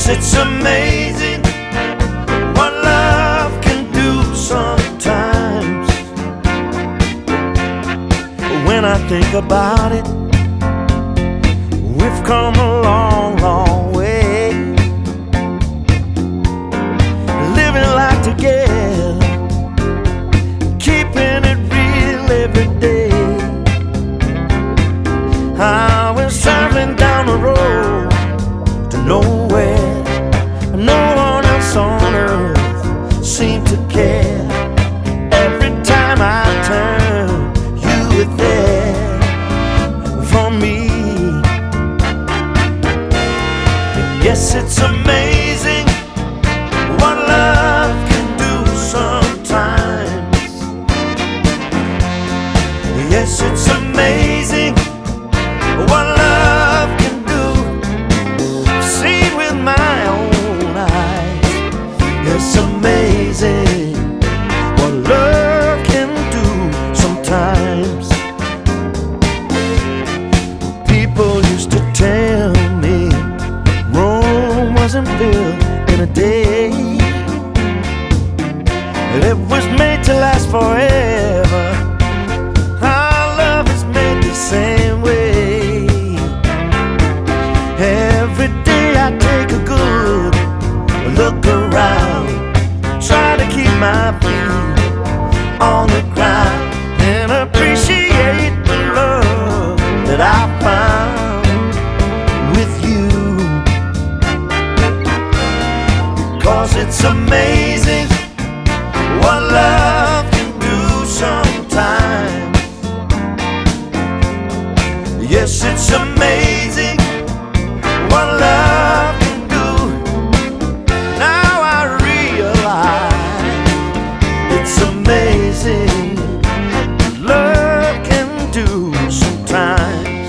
Yes, it's amazing what love can do sometimes. When I think about it, we've come a long, long way, living life together, keeping it real every day. I was traveling down the road to nowhere, no one else on earth seemed to care. Every time I turned, you were there for me. And yes, it's amazing what love can do sometimes. Yes, it's amazing what love can do. I've seen with my own eyes. It's amazing what love can do sometimes. People used to tell me Rome wasn't built in a day, that it was made to last forever. Our love is made the same way. Every day I take a good look around, try to keep my feet on the ground and appreciate the love that I found with you. 'Cause it's amazing what love can do sometimes. Yes, it's amazing what love can do. Now I realize it's amazing what love can do sometimes.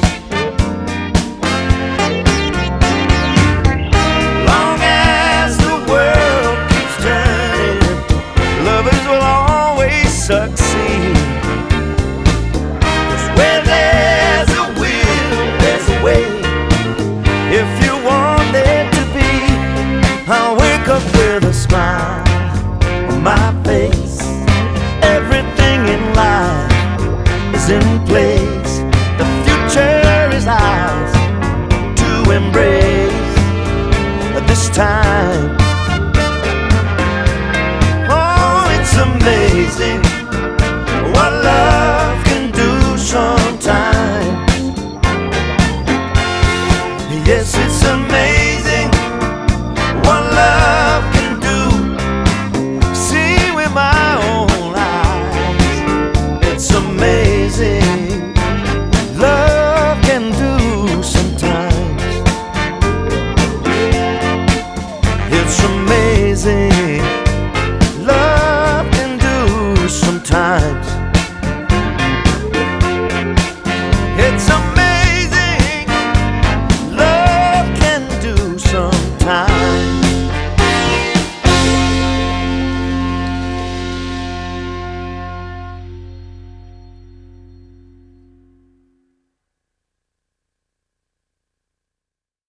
Long as the world keeps turning, lovers will always succeed. 'Cause where there's a will, there's a way. If you want there to be, I'll wake up with a smile on my face. Everything in life is in place. The future is ours to embrace this time. Oh, it's amazing what love